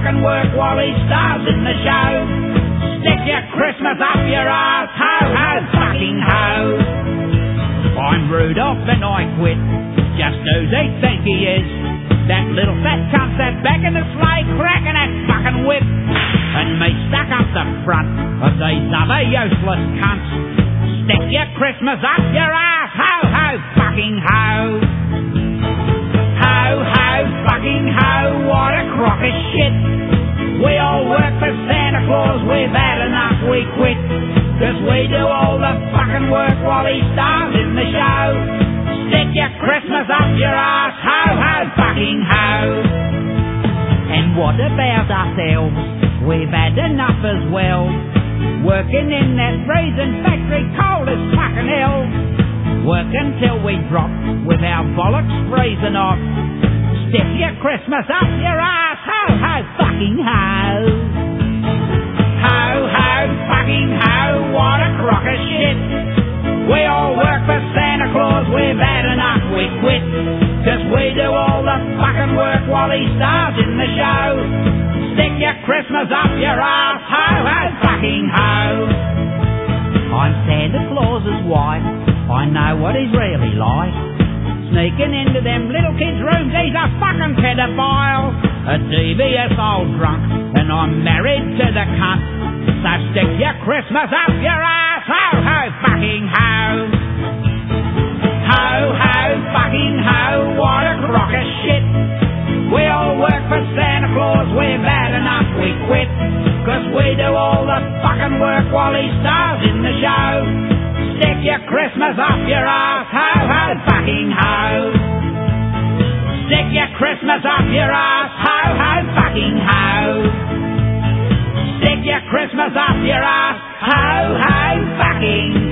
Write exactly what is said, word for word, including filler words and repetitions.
fucking work while he stars in the show. Stick your Christmas up your ass, ho ho fucking ho. I'm Rudolph and I quit, just who they think he is. That little fat cunt sat back in the sleigh cracking that fucking whip, and me stuck up the front of these other useless cunts. Stick your Christmas up your ass, ho ho fucking ho. Ho ho fucking ho, what a crock of shit. We all work for Santa Claus, we've had enough, we quit. Cause we do all the fucking work while he stars in the show. Stick your Christmas up your ass, ho ho fucking ho. And what about ourselves? We've had enough as well. Working in that freezing factory cold as fucking hell. Work until we drop with our bollocks freezing off. Stick your Christmas up your ass, ho ho fucking ho. Ho ho fucking ho, what a crock of shit. We all work for Santa Claus, we've had enough, we quit. Cause we do all the fucking work while he stars in the show. Stick your Christmas up your ass, ho ho fucking ho. I'm Santa Claus's wife, I know what he's really like. Sneaking into them little kids' rooms, he's a fucking pedophile. A devious old drunk, and I'm married to the cunt. So stick your Christmas up your ass, ho ho fucking ho. Ho ho fucking ho, what a crock of shit. We all work for Santa Claus, we've had enough, we quit. Cause we do all the fucking work while he stars in the show. Stick your Christmas up your ass, ho ho fucking ho. Stick your Christmas up your ass, ho ho fucking ho. Stick your Christmas up your ass, ho ho fucking